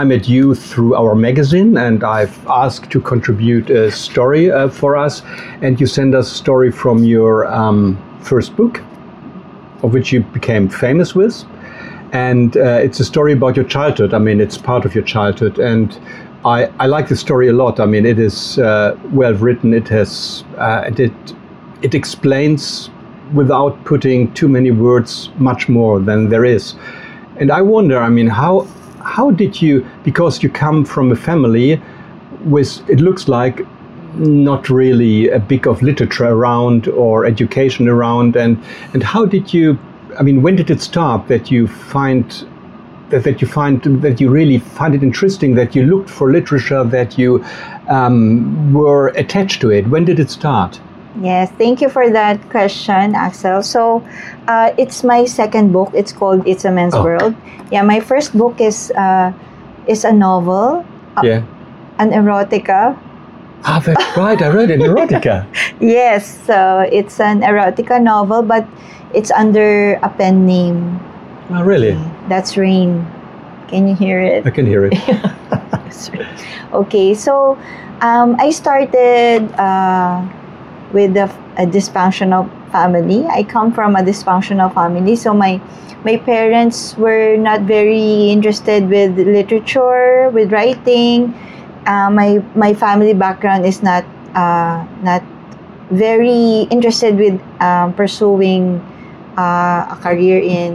I met you through our magazine, and I've asked to contribute a story for us, and you sent us a story from your first book, of which you became famous with. And it's a story about your childhood. I mean, it's part of your childhood, and I like the story a lot. I mean, it is well written. It has it explains without putting too many words much more than there is. And I wonder, I mean, how did you, because you come from a family with, it looks like, not really a bit of literature around or education around, and how did you, I mean, when did it start that you really find it interesting, that you looked for literature, that you were attached to it? When did it start? Yes, thank you for that question, Axel. So, it's my second book. It's called It's a Men's World. Yeah, my first book is a novel. Yeah. An erotica. Ah, that's right. I read an erotica. Yes, so it's an erotica novel, but it's under a pen name. Oh, really? That's Rain. Can you hear it? I can hear it. Okay, so I started with a dysfunctional family. I come from a dysfunctional family, so my parents were not very interested with literature, with writing. My family background is not very interested with pursuing a career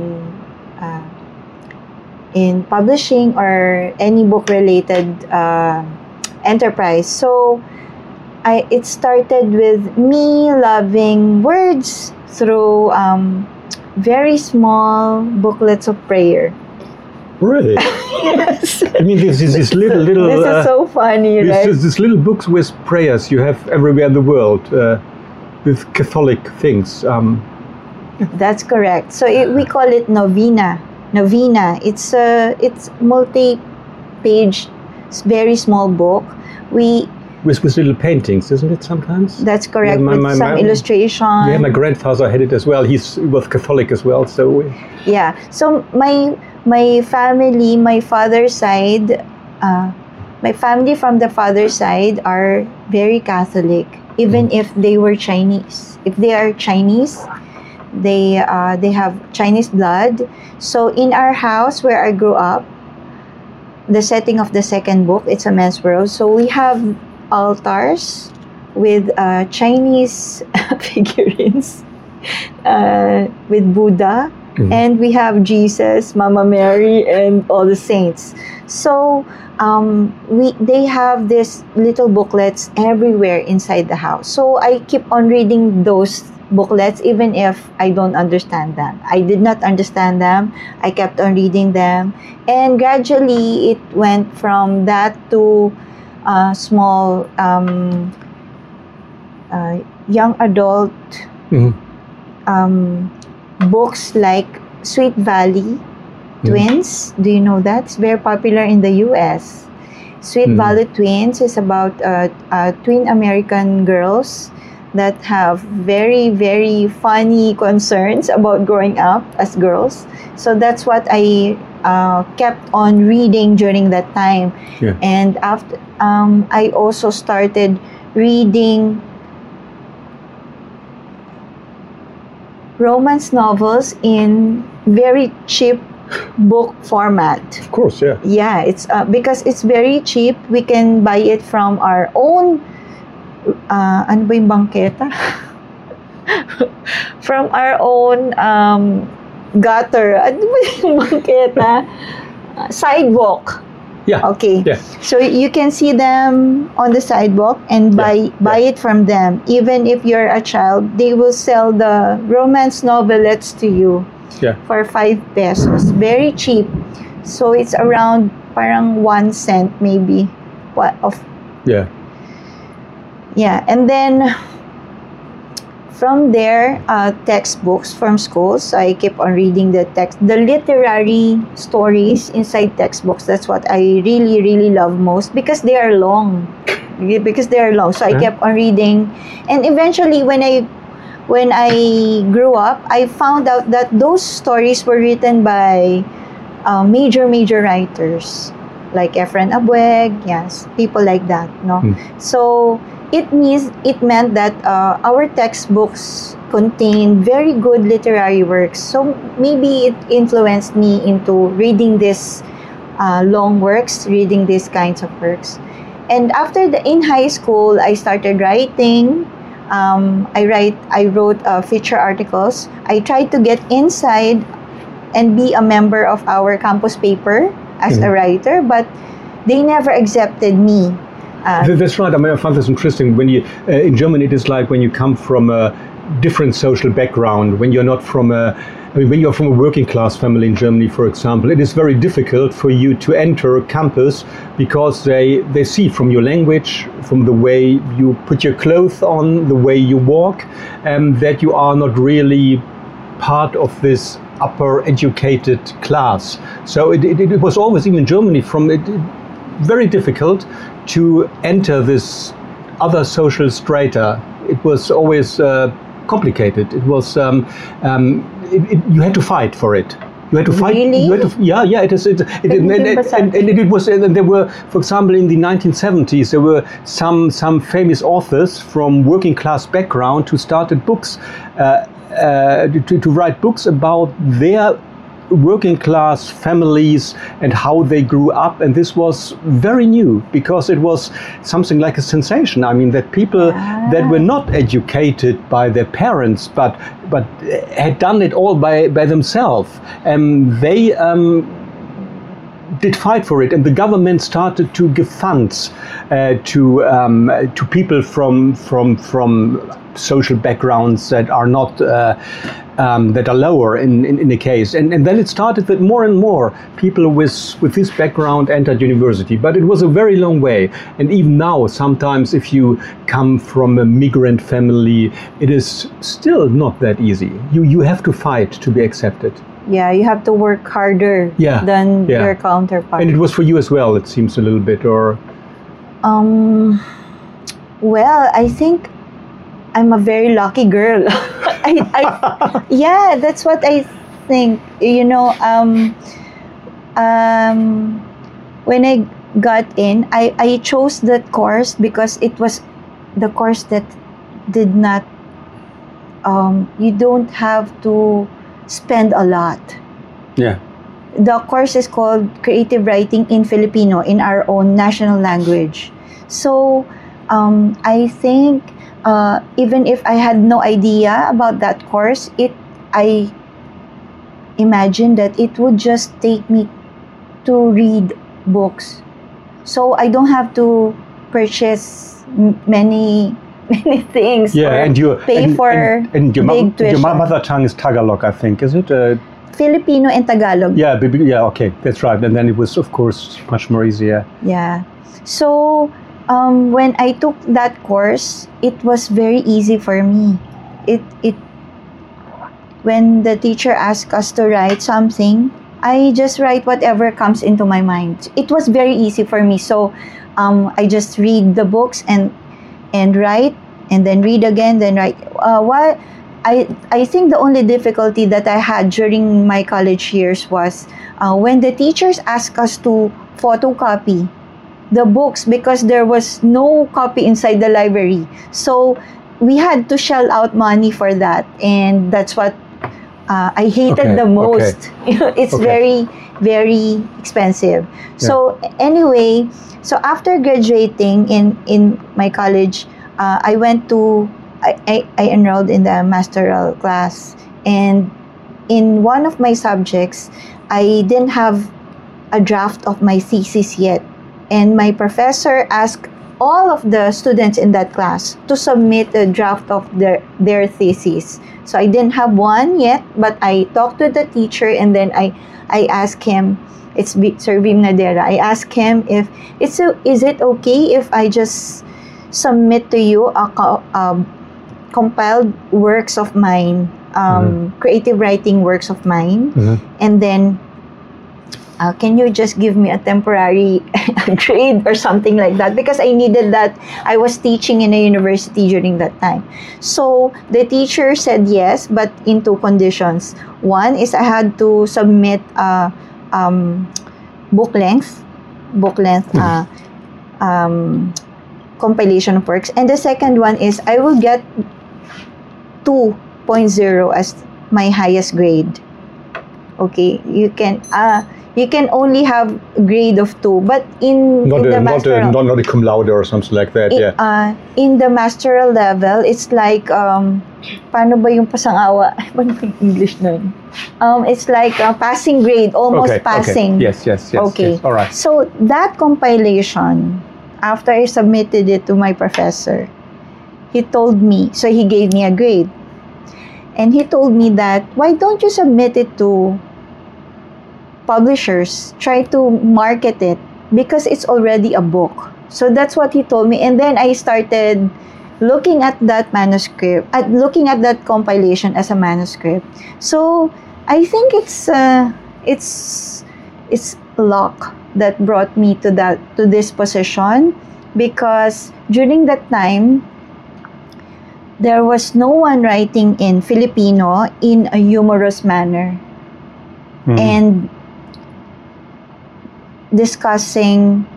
in publishing or any book related enterprise. So it started with me loving words through very small booklets of prayer. Really? Yes. I mean, this little. This is so funny, right? These little books with prayers you have everywhere in the world, with Catholic things. That's correct. So we call it novena. Novena. It's multi-page, very small book. With little paintings, isn't it, sometimes? That's correct, yeah, with some illustration. Yeah, my grandfather had it as well. He was Catholic as well, so... Yeah, so my family, my father's side, my family from the father's side are very Catholic, even if they were Chinese. If they are Chinese, they have Chinese blood. So in our house where I grew up, the setting of the second book, It's a Men's World, so we have altars with Chinese figurines, with Buddha, and we have Jesus, Mama Mary, and all the saints. So they have these little booklets everywhere inside the house. So I keep on reading those booklets even if I don't understand them. I did not understand them. I kept on reading them, and gradually it went from that to small young adult books like Sweet Valley Twins. Do you know that? It's very popular in the US. Sweet Valley Twins is about twin American girls that have very, very funny concerns about growing up as girls. So that's what I kept on reading during that time. Yeah. And after I also started reading romance novels in very cheap book format. Of course, yeah. Yeah, it's because it's very cheap. We can buy it from our own ano ba yung bangketa? From our own gutter. Ano ba yung bangketa? Sidewalk. Yeah. Okay. Yeah. So you can see them on the sidewalk and buy it from them. Even if you're a child, they will sell the romance novelettes to you for 5 pesos. Very cheap. So it's around parang 1 cent maybe. Yeah. Yeah, and then from there, textbooks from schools. I keep on reading the literary stories inside textbooks. That's what I really, really love most because they are long. So I kept on reading, and eventually, when I grew up, I found out that those stories were written by major writers. like Efren Abueg, yes, people like that, no. Mm. So it meant that our textbooks contain very good literary works. So maybe it influenced me into reading these long works, reading these kinds of works. And in high school, I started writing. I wrote feature articles. I tried to get inside and be a member of our campus paper as a writer, but they never accepted me. That's right. I mean, I found this interesting. When you in Germany, it is like when you come from a different social background. When you're not from when you're from a working class family in Germany, for example, it is very difficult for you to enter a campus because they see from your language, from the way you put your clothes on, the way you walk, that you are not really part of this upper educated class. So it was always, even in Germany, very difficult to enter this other social strata. It was always complicated. It was you had to fight for it. You had to fight. Really? You had to, yeah. It is. And it was. And there were, for example, in the 1970s, there were some famous authors from working class background who started books to write books about their working class families and how they grew up, and this was very new because it was something like a sensation. I mean, that people that were not educated by their parents but had done it all by themselves, they did fight for it, and the government started to give funds to people from social backgrounds that are not that are lower in the case, and then it started that more and more people with this background entered university, but it was a very long way. And even now, sometimes if you come from a migrant family, it is still not that easy. You have to fight to be accepted. Yeah, you have to work harder than your counterpart. And it was for you as well, it seems a little bit, or? Well, I think I'm a very lucky girl. Yeah, that's what I think. You know, when I got in, I chose that course because it was the course that did not, you don't have to spend a lot. Yeah. The course is called Creative Writing in Filipino, in our own national language. So I think even if I had no idea about that course, I imagined that it would just take me to read books. So I don't have to purchase many things. Yeah, and your big tuition. Your mother tongue is Tagalog, I think, is it? Filipino and Tagalog. Yeah, okay, that's right. And then it was, of course, much more easier. Yeah. So when I took that course, it was very easy for me. When the teacher asked us to write something, I just write whatever comes into my mind. It was very easy for me. So I just read the books and write, and then read again, then write. I think the only difficulty that I had during my college years was when the teachers asked us to photocopy the books, because there was no copy inside the library. So we had to shell out money for that, and that's what I hated the most. It's very, very expensive. Yeah. So anyway, so after graduating in my college, I enrolled in the masteral class, and in one of my subjects, I didn't have a draft of my thesis yet, and my professor asked all of the students in that class to submit a draft of their thesis. So I didn't have one yet, but I talked to the teacher, and then I asked him, it's Sir Bim Nadera, I asked him if is it okay if I just submit to you a compiled works of mine, creative writing works of mine, and then can you just give me a temporary grade or something like that, because I needed that. I was teaching in a university during that time. So the teacher said yes, but in two conditions. One is I had to submit book length book length compilation of works. And the second one is I will get 2.0 as my highest grade. Okay, you can only have a grade of 2, but in the masteral, not a cum laude or something like that. In the masteral level, it's like paano ba yung pasang-awa? Paano yung English nun? It's like a passing grade, almost passing. Okay. Yes. Okay. Yes. All right. So that compilation, after I submitted it to my professor, he told me, so he gave me a grade. And he told me that, why don't you submit it to publishers? Try to market it because it's already a book. So that's what he told me. And then I started looking at that manuscript, looking at that compilation as a manuscript. So I think it's luck that brought me to this position, because during that time, there was no one writing in Filipino in a humorous manner and discussing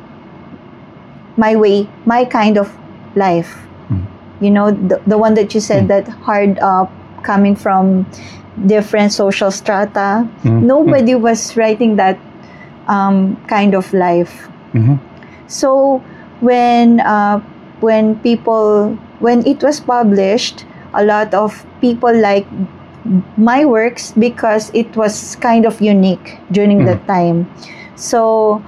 my kind of life. You know, the one that you said that hard up, coming from different social strata. Nobody was writing that kind of life. So when it was published, a lot of people liked my works because it was kind of unique during that time. So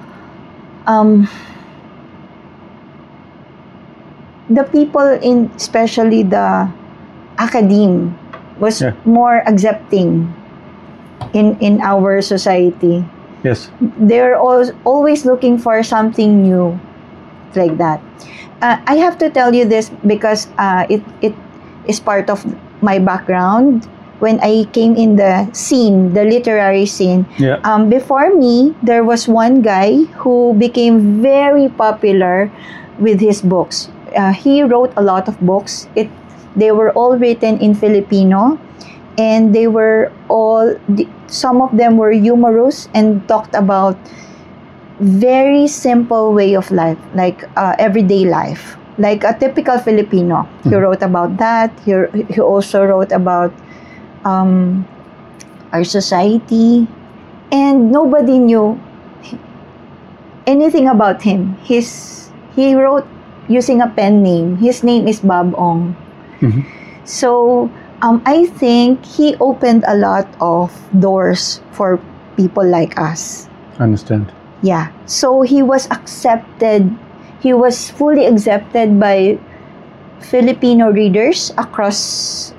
the people especially the academe was more accepting in our society. Yes. They're always looking for something new like that. I have to tell you this because it is part of my background. When I came in the scene, the literary scene, before me, there was one guy who became very popular with his books. He wrote a lot of books. They were all written in Filipino, and they were some of them were humorous and talked about very simple way of life, like everyday life, like a typical Filipino. He wrote about that. He also wrote about our society, and nobody knew anything about him. He wrote using a pen name. His name is Bob Ong. So I think he opened a lot of doors for people like us. I understand. Yeah. So he was accepted. He was fully accepted by Filipino readers across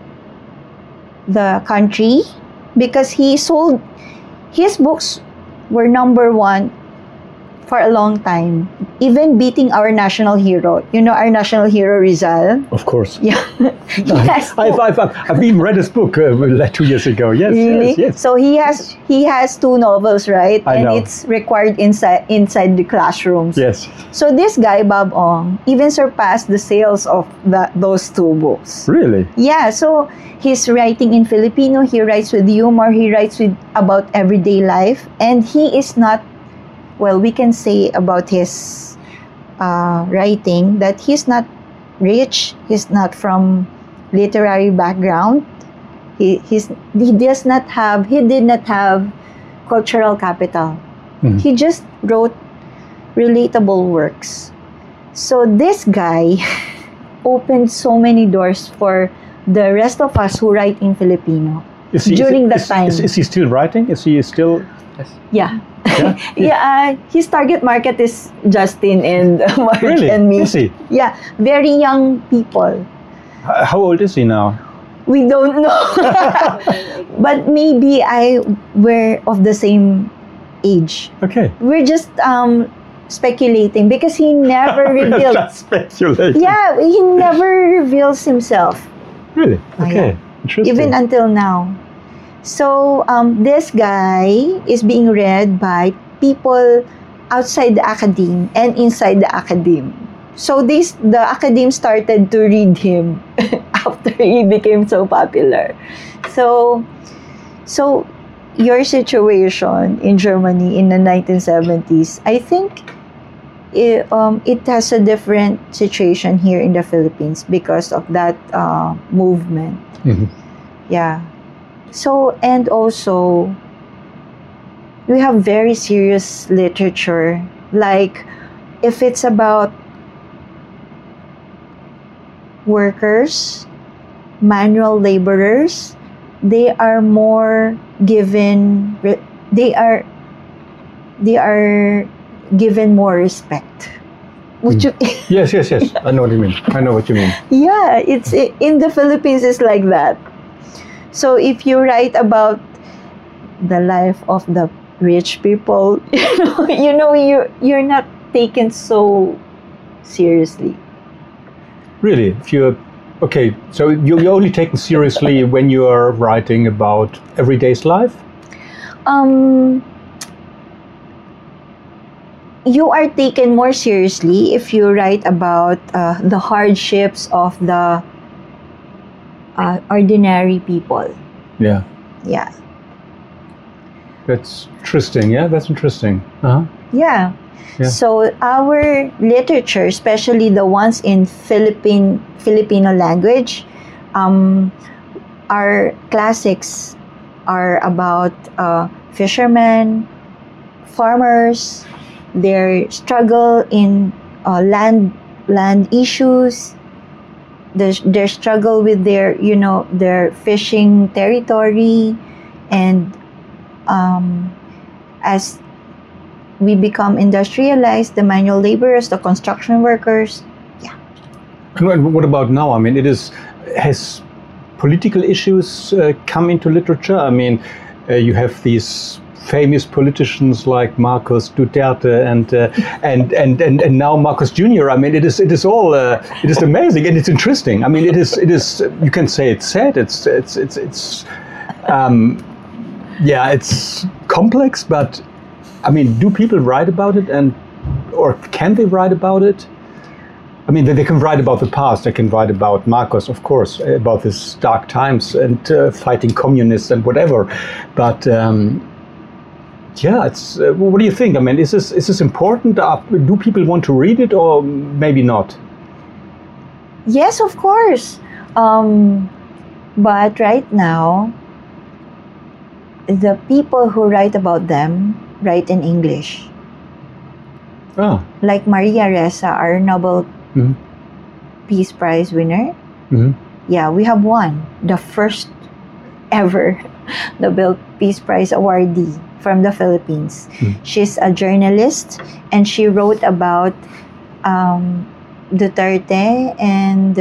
the country because his books were #1 for a long time, even beating our national hero. You know our national hero, Rizal? Of course. Yeah. Yes. I've even read his book 2 years ago. Yes, really? yes. So he has 2 novels, right? I know. It's required inside the classrooms. Yes. So this guy, Bob Ong, even surpassed the sales of those 2 books. Really? Yeah, so he's writing in Filipino, he writes with humor, he writes about everyday life, and he is not, well, we can say about his writing that he's not rich, he's not from literary background, he did not have cultural capital. He just wrote relatable works. So this guy opened so many doors for the rest of us who write in Filipino during that time. Is he still writing? Is he still? Yeah. His target market is Justin and Mark and me. Is he? Yeah, very young people. How old is he now? We don't know. But maybe we're of the same age. Okay. We're just speculating because he never revealed. Just speculating. Yeah, he never reveals himself. Really? Okay. Yeah. Interesting. Even until now. So this guy is being read by people outside the academe and inside the academe. So the academe started to read him after he became so popular. So your situation in Germany in the 1970s, I think it has a different situation here in the Philippines because of that movement. Mhm. Yeah. So, and also, we have very serious literature. Like, if it's about workers, manual laborers, they are more given, they are given more respect. Would you? Yes, yes, yes. I know what you mean. I know what you mean. Yeah, it's in the Philippines. It's like that. So if you write about the life of the rich people, you're not taken so seriously. Really, if you're okay, so you're only taken seriously when you are writing about everyday's life. You are taken more seriously if you write about the hardships of the ordinary people. Yeah, Yeah. that's interesting. Yeah, that's interesting. Uh-huh. Yeah. Yeah. So our literature, especially the ones in Filipino language, our classics are about fishermen, farmers, their struggle in land issues, their struggle with their fishing territory, and as we become industrialized, the manual laborers, the construction workers. Yeah. And what about now? I mean, has political issues come into literature? I mean, you have these famous politicians like Marcos Duterte and now Marcos Jr. I mean, it is amazing and it's interesting. I mean, it is. You can say it's sad. It's it's complex, but I mean, do people write about it, or can they write about it? I mean, they can write about the past. They can write about Marcos, of course, about his dark times and fighting communists and whatever. But it's. What do you think? I mean, is this important? Do people want to read it, or maybe not? Yes, of course. But right now, the people who write about them write in English. Oh. Like Maria Ressa, our Nobel Mm-hmm. Peace Prize winner. Mm-hmm. Yeah, we have won the first ever Nobel Peace Prize awardee from the Philippines. Mm-hmm. She's a journalist and she wrote about Duterte and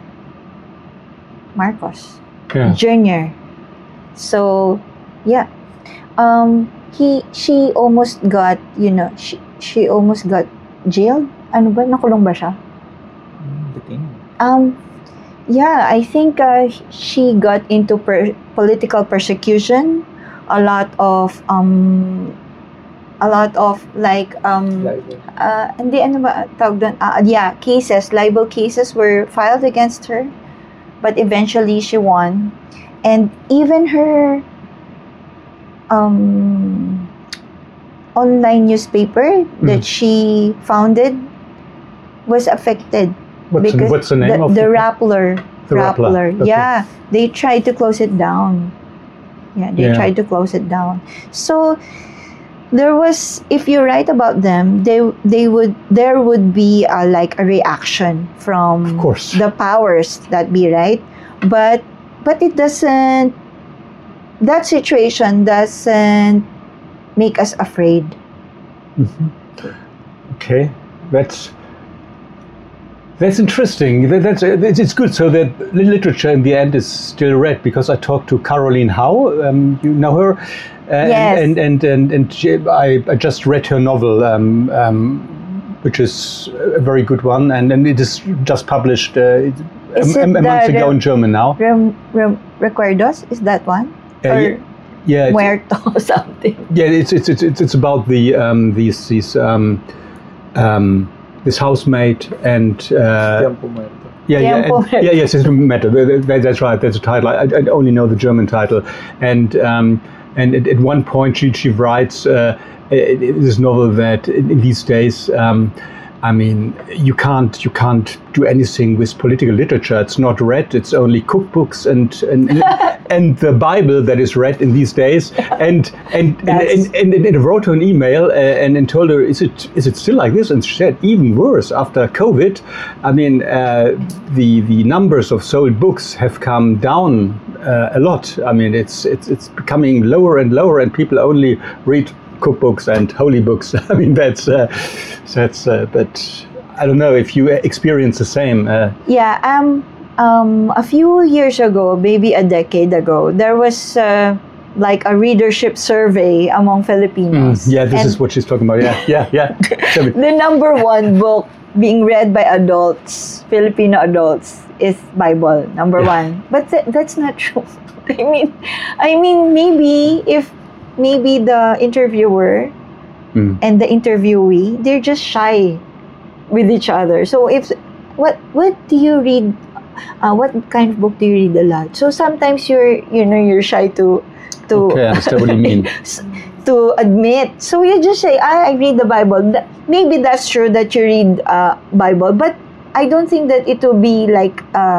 Marcos Jr. So, yeah. She almost got, she almost got jailed. Ano ba? Nakulong ba siya? Yeah, I think she got into political persecution. A lot of like hindi ano ba tawag doon? Cases, libel cases were filed against her, but eventually she won, and even her online newspaper that she founded was affected. What's the name of the Rappler? The Rappler. Okay. Yeah, they tried to close it down. Tried to close it down. So there was, if you write about them, there would be like a reaction from of course the powers that be, right? But it doesn't. That situation doesn't make us afraid. Mm-hmm. Okay, that's interesting. It's good. So that literature in the end is still read, because I talked to Caroline Howe. You know her, yes. And I just read her novel, which is a very good one, and it is just published a month ago in German now. Recuerdos, is that one? Yeah, Muerto or something. Yeah, it's about this housemate and Tiempo Muerto. Yes, it's Muerto. That's right. That's a title. I only know the German title, and at one point she writes this novel that in these days I mean, you can't do anything with political literature. It's not read. It's only cookbooks and the Bible that is read in these days. And I wrote her an email and told her, is it still like this? And she said, even worse after COVID. I mean, the numbers of sold books have come down a lot. I mean, it's becoming lower and lower, and people only read cookbooks and holy books. I mean, that's. But I don't know if you experience the same. Yeah. A few years ago, maybe a decade ago, there was like a readership survey among Filipinos. Yeah, this is what she's talking about. Yeah. The number one book being read by adults, Filipino adults, is Bible, number one. But that's not true. I mean, maybe the interviewer and the interviewee, they're just shy with each other. So what do you read? What kind of book do you read a lot? So sometimes you're shy to okay, I understand what you mean. to admit. So you just say, I read the Bible. Maybe that's true that you read Bible, but I don't think that it will be like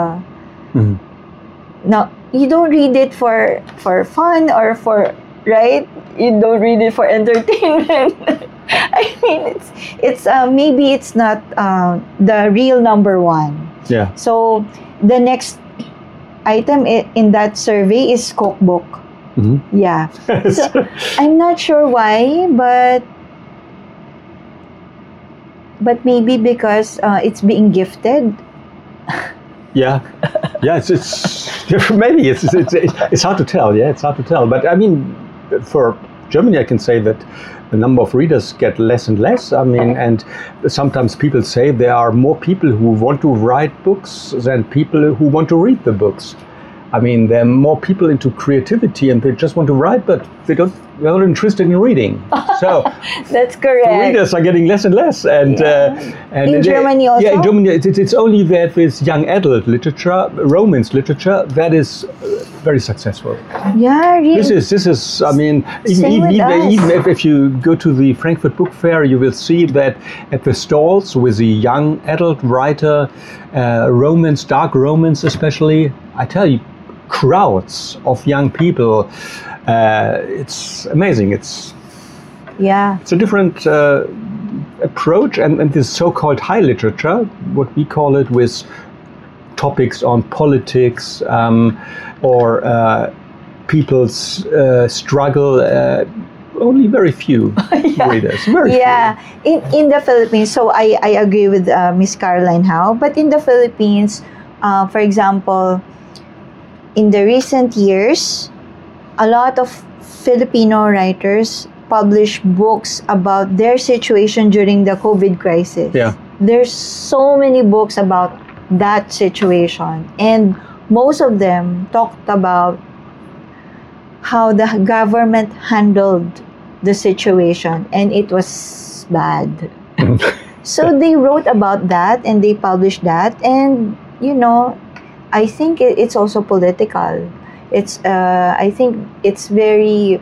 no, you don't read it for fun or for, right? You don't read it for entertainment. I mean, it's maybe it's not the real number one. Yeah. So the next item in that survey is cookbook. Mm-hmm. Yeah. So I'm not sure why, but maybe because it's being gifted. Yeah. It's maybe it's hard to tell. Yeah, it's hard to tell. But I mean, for Germany, I can say that the number of readers get less and less. I mean, and sometimes people say there are more people who want to write books than people who want to read the books. I mean, there are more people into creativity and they just want to write, but they're not interested in reading. So that's correct. The readers are getting less and less. And in Germany also? Yeah, in Germany, it's only that with young adult literature, romance literature, that is very successful. Yeah, really. This is. I mean, even if you go to the Frankfurt Book Fair, you will see that at the stalls with the young adult writer, romance, dark romance especially. I tell you, crowds of young people. It's amazing. It's a different approach, and this so-called high literature, what we call it, with topics on politics or people's struggle. Only very few readers. Very few. In the Philippines. So I agree with Miss Caroline Howe. But in the Philippines, for example, in the recent years, a lot of Filipino writers publish books about their situation during the COVID crisis. Yeah. There's so many books about that situation, and most of them talked about how the government handled the situation, and it was bad. So they wrote about that and they published that, and I think it's also political. It's I think it's very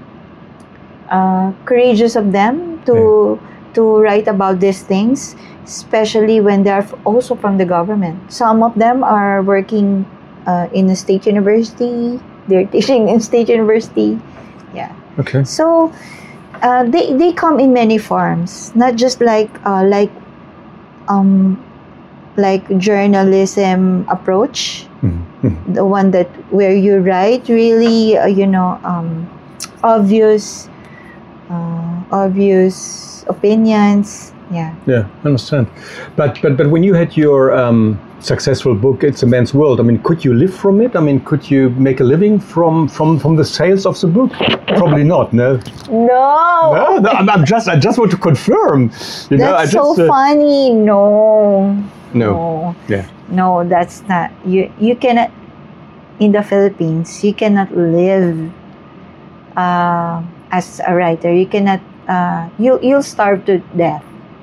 courageous of them to write about these things, especially when they're also from the government. Some of them are working in a state university. They're teaching in state university. Yeah. Okay. So they come in many forms, not just like journalism approach, the one that where you write really obvious opinions. Yeah, I understand. But when you had your successful book, It's a Man's World, I mean, could you live from it? I mean, could you make a living from the sales of the book? Probably not. No. No. I just want to confirm. That's so funny. No. Yeah. No, that's not. You cannot. In the Philippines, you cannot live as a writer. You cannot. You'll starve to death.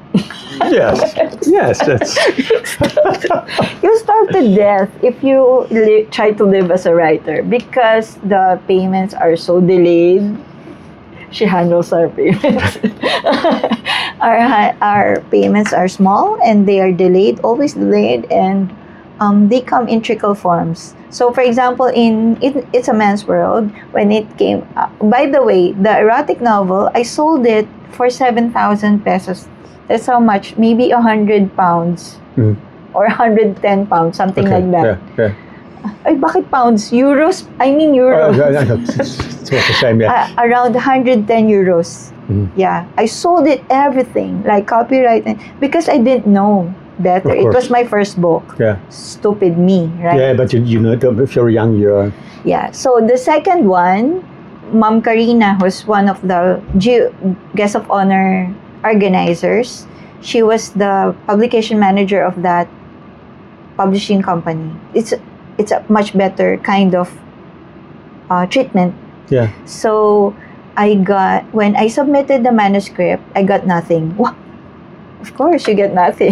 Yes, that's. You'll starve to death if you try to live as a writer, because the payments are so delayed. She handles our payments. our payments are small and they are delayed, always delayed, and they come in trickle forms. So, for example, in It's a Man's World, when it came, by the way, the erotic novel, I sold it for 7,000 pesos. That's how much? Maybe 100 pounds or 110 pounds, something like that. Yeah. Ay, bakit pounds? Euros? I mean euros. It's not the same, yeah. Around 110 euros. Yeah. I sold it everything, like copyright, because I didn't know better. Of It course. was my first book. Yeah. Stupid me, right? Yeah, but you know, if you're young, you're... Yeah. So the second one, Ma'am Karina, who's one of the guest of honor organizers, she was the publication manager of that publishing company. It's a much better kind of treatment. Yeah. So when I submitted the manuscript, I got nothing. What? Of course, you get nothing.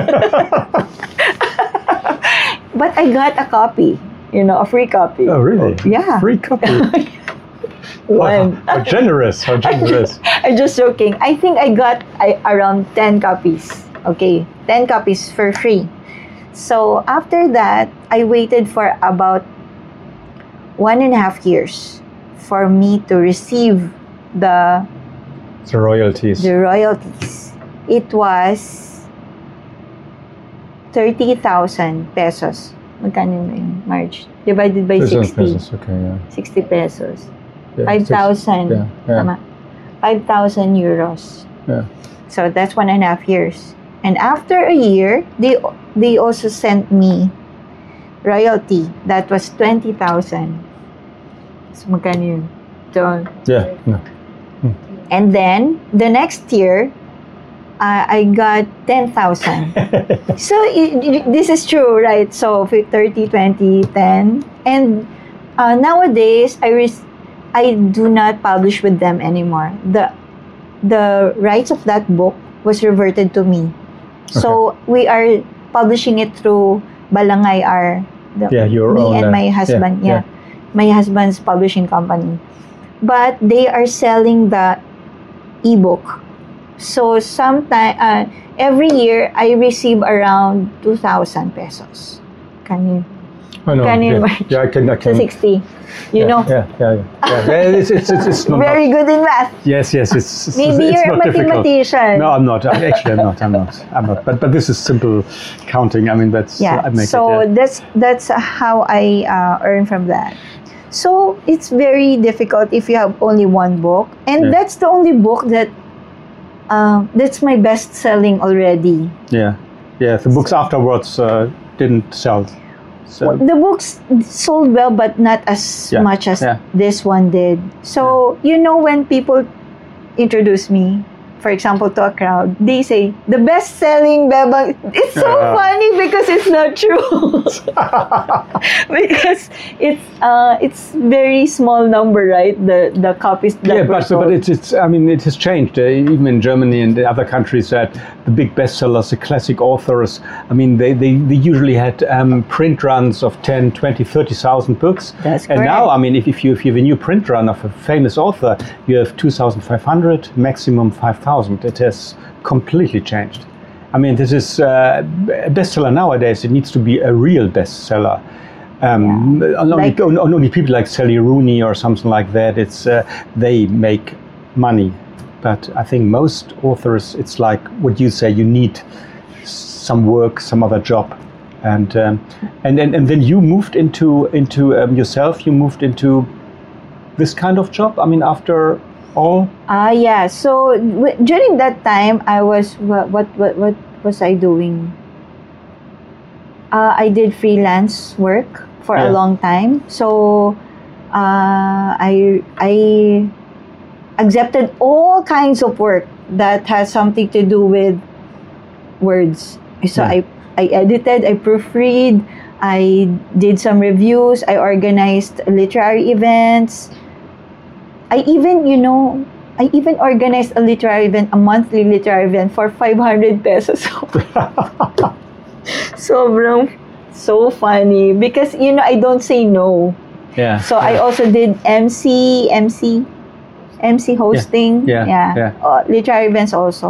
But I got a copy, a free copy. Oh, really? Yeah. Free copy. One. How generous. How generous. I'm just joking. I think I got around 10 copies. Okay, 10 copies for free. So after that, I waited for about 1.5 years for me to receive the royalties. It was 30,000 pesos. Magkano yun, Marge? Divided by 60. Pesos, okay, yeah. 60 pesos. Yeah, 5,000. Yeah. Tama. 5,000 euros. Yeah. So that's 1.5 years. And after a year, they also sent me royalty. That was 20,000. So magkano yun? So, Yeah. No. and then the next year, I got 10,000. So this is true, right? So 30, 20, 10. And nowadays, I do not publish with them anymore. The rights of that book was reverted to me. So we are publishing it through Balangay, your me own, and my husband. My husband's publishing company. But they are selling the ebook. So every year I receive around 2,000 pesos. Can you? I know. Can you I can. So 60. You know. Yeah. It's not Very good in math. Yes. It's Maybe it's you're a not difficult. mathematician. No, I'm not. Actually, I'm not. But this is simple counting. I mean, that's I make so it. that's how I earn from that. So it's very difficult if you have only one book, and that's the only book that's my best selling already. Yeah. The books afterwards didn't sell. So. The books sold well, but not as much as this one did. So, when people introduce me, for example, to a crowd, they say, the best-selling Bebang. It's so funny because it's not true. Because it's very small number, right? The copies that were sold. But it's I mean, it has changed. Even in Germany and other countries, that the big bestsellers, the classic authors, I mean, they usually had print runs of 10, 20, 30,000 books. That's correct. And now, I mean, if you have a new print run of a famous author, you have 2,500, maximum 5,000. It has completely changed. I mean, this is a bestseller nowadays. It needs to be a real bestseller. Only people like Sally Rooney or something like that. They make money, but I think most authors, it's like what you say. You need some work, some other job, and then you moved into yourself. You moved into this kind of job. I mean, after all. So during that time, I was what was I doing? I did freelance work for a long time. So I accepted all kinds of work that has something to do with words. So I edited, I proofread, I did some reviews, I organized literary events. I even organized a literary event, a monthly literary event for 500 pesos. So funny because I don't say no. Yeah. So I also did MC hosting. Literary events also.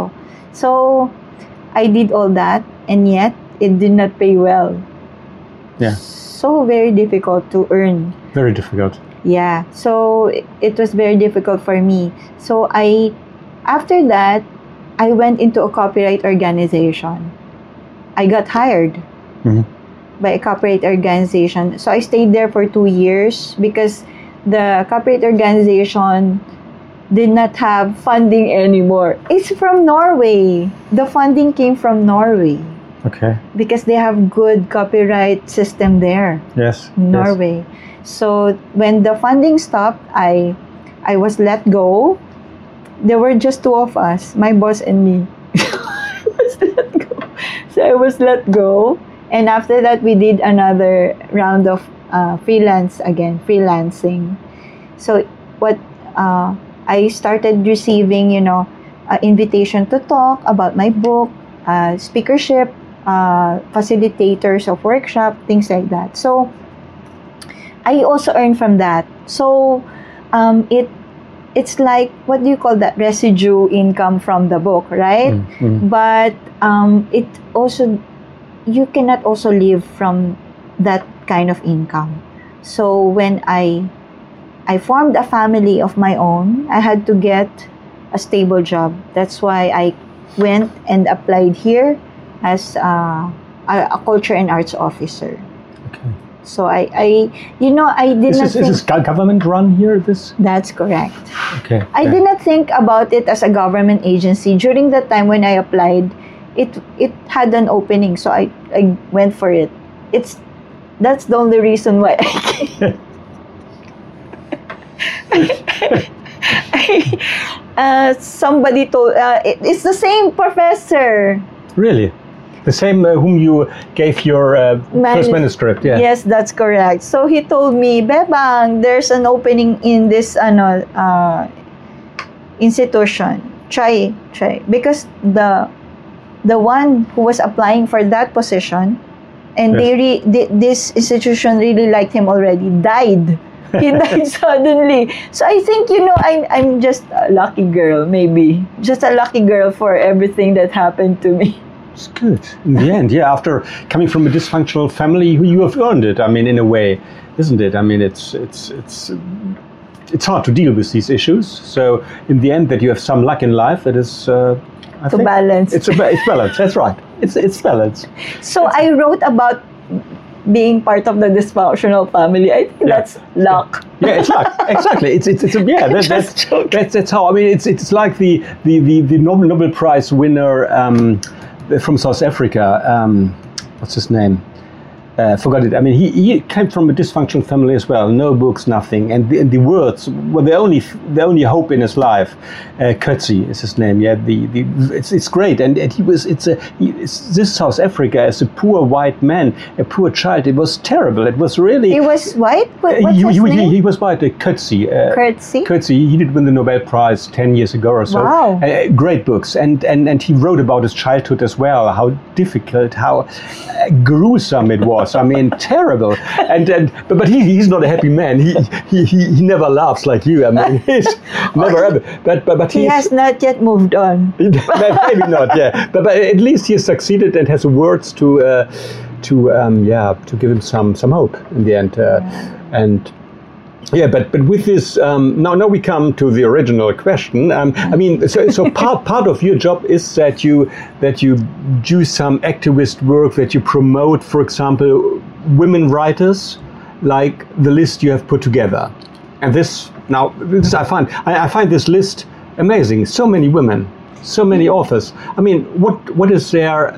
So I did all that, and yet it did not pay well. Yeah. So very difficult to earn. Very difficult. Yeah. So it was very difficult for me. So after that, I went into a copyright organization. I got hired Mhm. by a copyright organization. So I stayed there for 2 years because the copyright organization did not have funding anymore. It's from Norway. The funding came from Norway Okay. because they have good copyright system there Yes. in Norway. So when the funding stopped, I was let go. There were just two of us, my boss and me. I was let go. So I was let go. And after that, we did another round of freelancing. So what I started receiving, invitation to talk about my book, speakership, facilitators of workshop, things like that. So I also earned from that. So it's like, what do you call that, residue income from the book, right? But it also, you cannot also live from that kind of income. So when I formed a family of my own, I had to get a stable job. That's why I went and applied here as a culture and arts officer. Okay. So I did not Is this government run here? This? That's correct. Okay. I did not think about it as a government agency. During the time when I applied, it had an opening, so I went for it. That's the only reason why somebody told it's the same professor. Really? The same whom you gave your first manuscript, yeah. Yes, that's correct. So he told me, Bebang, there's an opening in this institution. Try. Because the one who was applying for that position, and Yes. this institution really liked him already, died. He died suddenly. So I think, I'm just a lucky girl, maybe. Just a lucky girl for everything that happened to me. It's good. In the end, yeah, after coming from a dysfunctional family, you have earned it, I mean, in a way, isn't it? I mean, it's hard to deal with these issues. So in the end, that you have some luck in life, that is, I think balance. It's balance, that's right. It's balance. So I wrote about being part of the dysfunctional family. I think that's luck. Yeah, it's luck. Exactly. That's how. I mean, it's like the Nobel Prize winner from South Africa. What's his name? Forgot it. I mean, he came from a dysfunctional family as well. No books, nothing, and the words were the only hope in his life. Coetzee is his name. Yeah, it's great, and he was. This South Africa as a poor white man, a poor child. It was terrible. It was really. He was white. What's his name? He was white. Coetzee. Coetzee. Coetzee. He did win the Nobel Prize 10 years ago or so. Wow. Great books, and he wrote about his childhood as well. How difficult, how gruesome it was. I mean, terrible. But he's not a happy man. He never laughs like you. I mean, he's never ever. But he has not yet moved on. Maybe not. Yeah. But at least he has succeeded and has words to give him some hope in the end. And yeah, but with this now we come to the original question. I mean, so part of your job is that you do some activist work, that you promote, for example, women writers, like the list you have put together. And this I find this list amazing. So many women, so many authors. I mean, what is their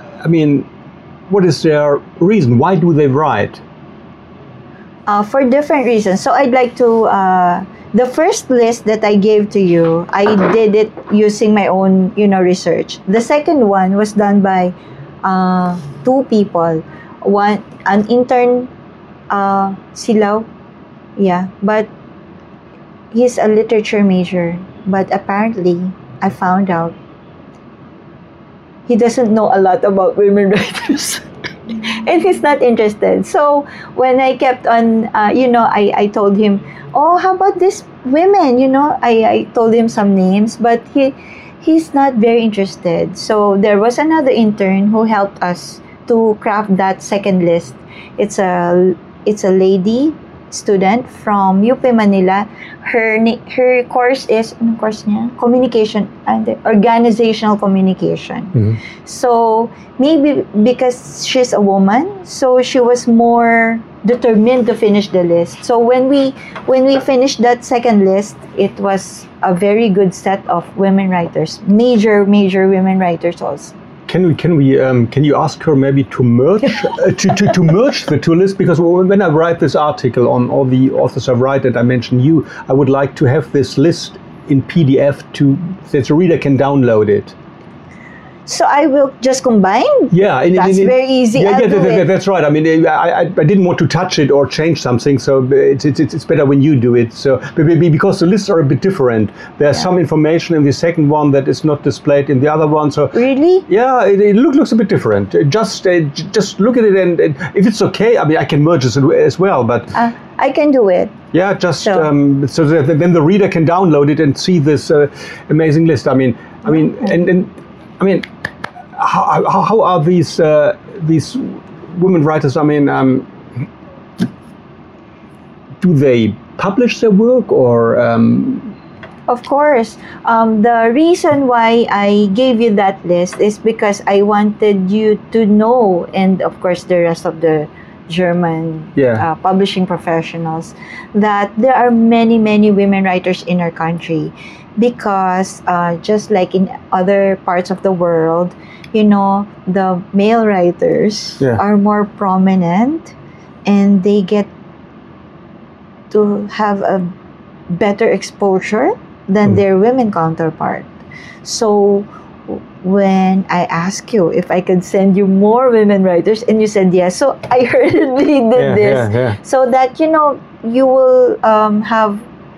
reason? Why do they write? For different reasons. So I'd like to, the first list that I gave to you, I did it using my own, research. The second one was done by two people. One, an intern, Silaw, yeah, but he's a literature major. But apparently, I found out he doesn't know a lot about women writers. And he's not interested. So when I kept on, I told him, oh, how about these women? I told him some names, but he he's not very interested. So there was another intern who helped us to craft that second list. It's a lady student from UP Manila. Her course is, anong course niya? Communication and organizational communication. Mhm. So maybe because she's a woman, so she was more determined to finish the list. So when we finished that second list, it was a very good set of women writers, major women writers also. Can you ask her maybe to merge to merge the two lists? Because when I write this article on all the authors I write, and I mention you, I would like to have this list in PDF that the reader can download it. So I will just combine. Yeah, That's very easy. Yeah, I'll do it. that's right. I mean, I didn't want to touch it or change something, so it's better when you do it. So because the lists are a bit different. There's some information in the second one that is not displayed in the other one. So Really? yeah, it looks a bit different. Just look at it, and if it's okay, I mean, I can merge it as well. But I can do it. yeah, just So- so that then the reader can download it and see this amazing list. I mean, how are these women writers? I mean, do they publish their work or? Of course. The reason why I gave you that list is because I wanted you to know, and of course the rest of the German Yeah. publishing professionals, that there are many women writers in our country, because just like in other parts of the world, you know, the male writers Yeah. are more prominent, and they get to have a better exposure than their women counterpart. So when I asked you if I could send you more women writers, and you said yes, so I hurriedly did this, so that you know, you will have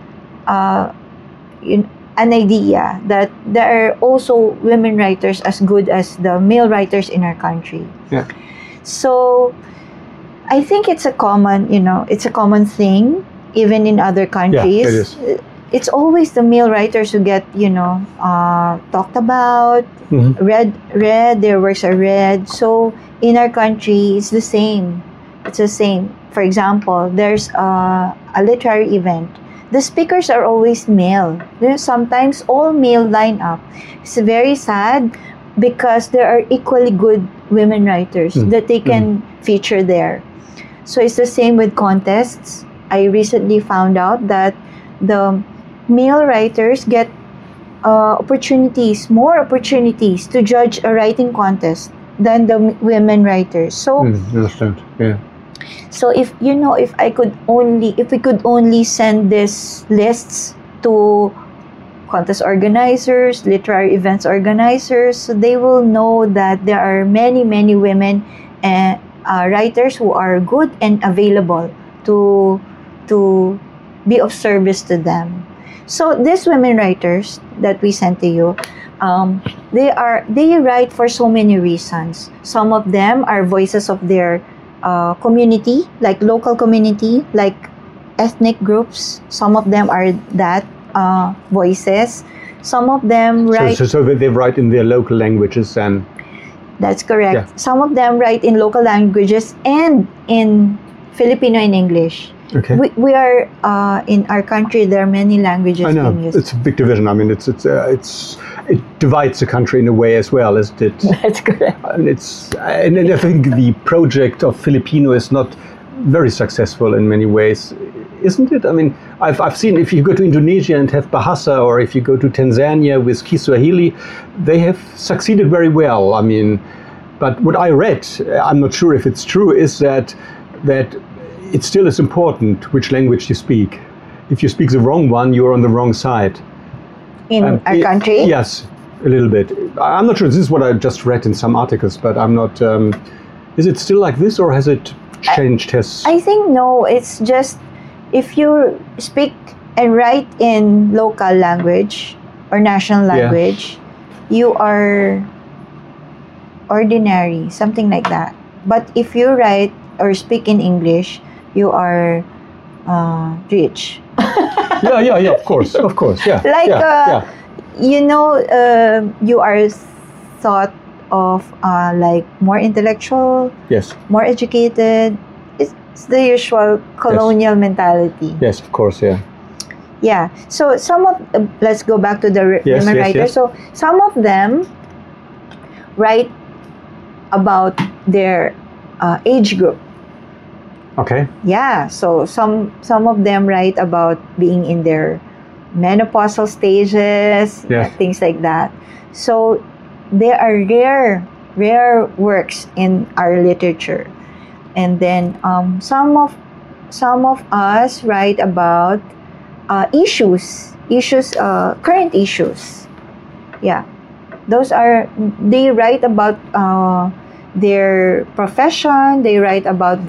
an idea that there are also women writers as good as the male writers in our country. Yeah. So I think it's a common thing even in other countries. it is. It's always the male writers who get, talked about, Mhm. read, their works are read. So in our country, it's the same. It's the same. For example, there's a literary event. The speakers are always male. There's sometimes all male lineup. It's very sad because there are equally good women writers that they can feature there. So it's the same with contests. I recently found out that the male writers get more opportunities to judge a writing contest than the women writers. So, Understand? Yeah. so if we could only send these lists to contest organizers, literary events organizers, so they will know that there are many women writers who are good and available to be of service to them. So these women writers that we sent to you, they write for so many reasons. Some of them are voices of their community, like local community, like ethnic groups. Some of them are that voices. Some of them write. So they write in their local languages, and That's correct. Yeah. Some of them write in local languages and in Filipino and English. okay. We are in our country. There are many languages I know being used. it's a big division. I mean, it divides the country in a way as well, isn't it? That's correct. And and I think the project of Filipino is not very successful in many ways, isn't it? I mean, I've seen, if you go to Indonesia and have Bahasa, or if you go to Tanzania with Kiswahili, they have succeeded very well. I mean, but what I read, I'm not sure if it's true, is that it still is important which language you speak. If you speak the wrong one, you're on the wrong side. In our country? Yes, a little bit. I'm not sure. This is what I just read in some articles, but I'm not. Is it still like this, or has it changed? I think no. It's just if you speak and write in local language or national language, you are ordinary, something like that. But if you write or speak in English, you are rich. yeah. Of course. Yeah. Like yeah. you are thought of like more intellectual, Yes. more educated. It's the usual colonial mentality. Yes, of course. Yeah. Yeah. So some of let's go back to the Yes, women yes, writers. yes. So some of them write about their age group. Okay. Yeah. So some of them write about being in their menopausal stages, Yes. things like that. So there are rare works in our literature, and then some of us write about current issues. Yeah, those are they write about their profession. They write about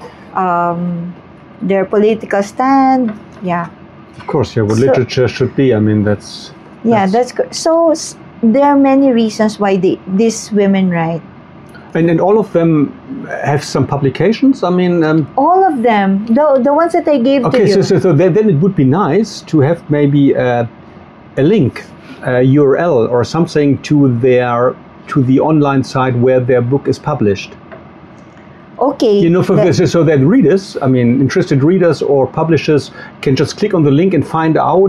their political stand. Yeah. Of course. Yeah. What So- literature should be. I mean, that's. Yeah, that's good. So there are many reasons why these women write. And all of them have some publications. I mean. All of them, the ones that I gave to Okay, you. so then it would be nice to have maybe a link, a URL or something to the online site where their book is published. Okay. So that readers, I mean, interested readers or publishers can just click on the link and find out,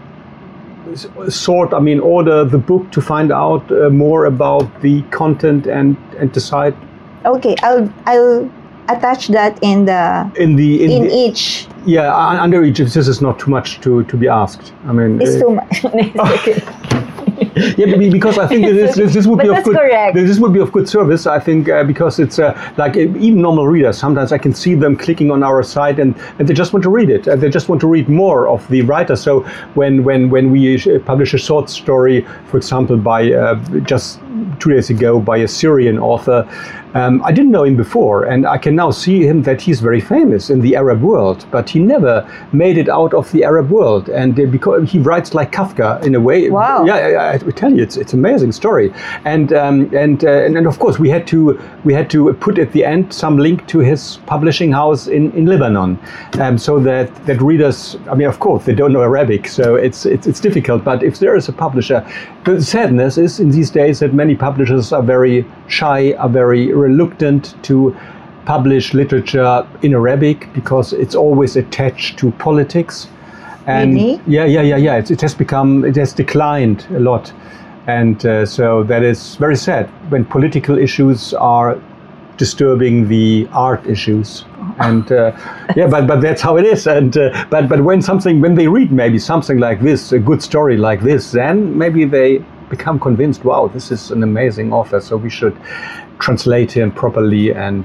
order the book to find out more about the content and decide Okay, I'll attach that in each. under each. If this is not too much to be asked. I mean, It's too much. Okay. yeah, because I think this would But be of that's good. correct. This would be of good service. I think because it's like even normal readers. Sometimes I can see them clicking on our site and they just want to read it. They just want to read more of the writer. So when we publish a short story, for example, by just 2 days ago by a Syrian author. I didn't know him before, and I can now see him that he's very famous in the Arab world, but he never made it out of the Arab world, and because he writes like Kafka in a way. Wow. Yeah, I tell you, it's an amazing story, and of course we had to put at the end some link to his publishing house in Lebanon, so that readers. I mean, of course they don't know Arabic, so it's difficult. But if there is a publisher, the sadness is in these days that many publishers are very shy, are very reluctant to publish literature in Arabic because it's always attached to politics. And Really? Yeah. It has declined a lot, and so that is very sad when political issues are disturbing the art issues. And but that's how it is. And but when they read maybe something like this, a good story like this, then maybe they become convinced, wow, this is an amazing author, so we should translate him properly and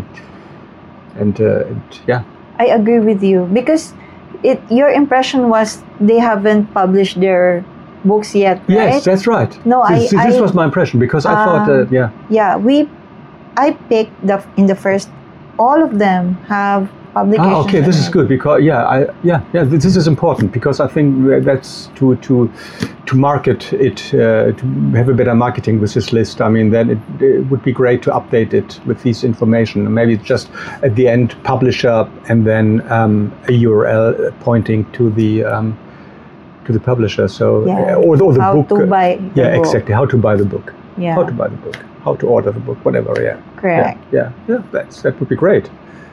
yeah. I agree with you because your impression was they haven't published their books yet, right? Yes, that's right. No, this was my impression because I thought, yeah. Yeah, I picked in the first. All of them have publications. Okay, this is good because this is important because I think that's to market it, to have a better marketing with this list. I mean, then it would be great to update it with this information. Maybe just at the end, publisher, and then a URL pointing to the publisher. So or the how book. to buy the book. Exactly. How to buy the book. Yeah. How to buy the book. How to order the book. Whatever. Yeah. Correct. Yeah. That would be great.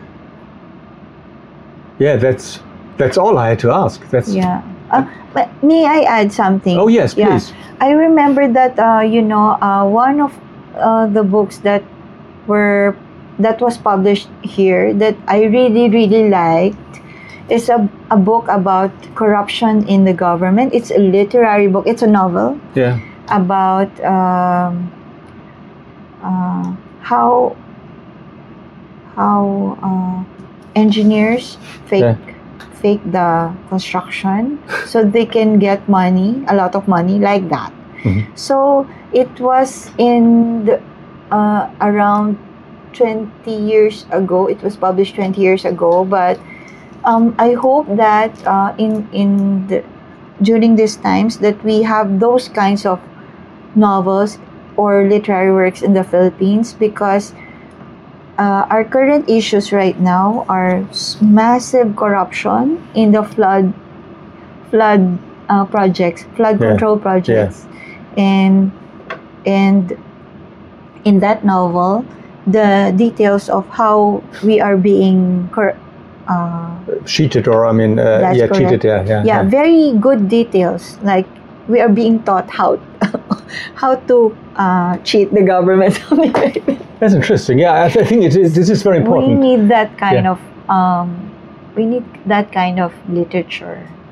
Yeah, that's all I had to ask. That's Yeah. But may I add something? Oh yes, please. I remember that one of the books that was published here that I really liked is a book about corruption in the government. It's a literary book. It's a novel. Yeah. About how engineers fake the construction so they can get a lot of money like that. Mhm. So it was in the around 20 years ago. It was published 20 years ago, but I hope that during these times that we have those kinds of novels or literary works in the Philippines, because our current issues right now are massive corruption in the flood projects, flood Yeah. control projects, and in that novel, the details of how we are being Cheated, or I mean, That's yeah, correct. cheated. Yeah. very good details. Like we are being taught how how to cheat the government. That's interesting. Yeah, I think this is very We important. need that kind Yeah. of we need that kind of literature.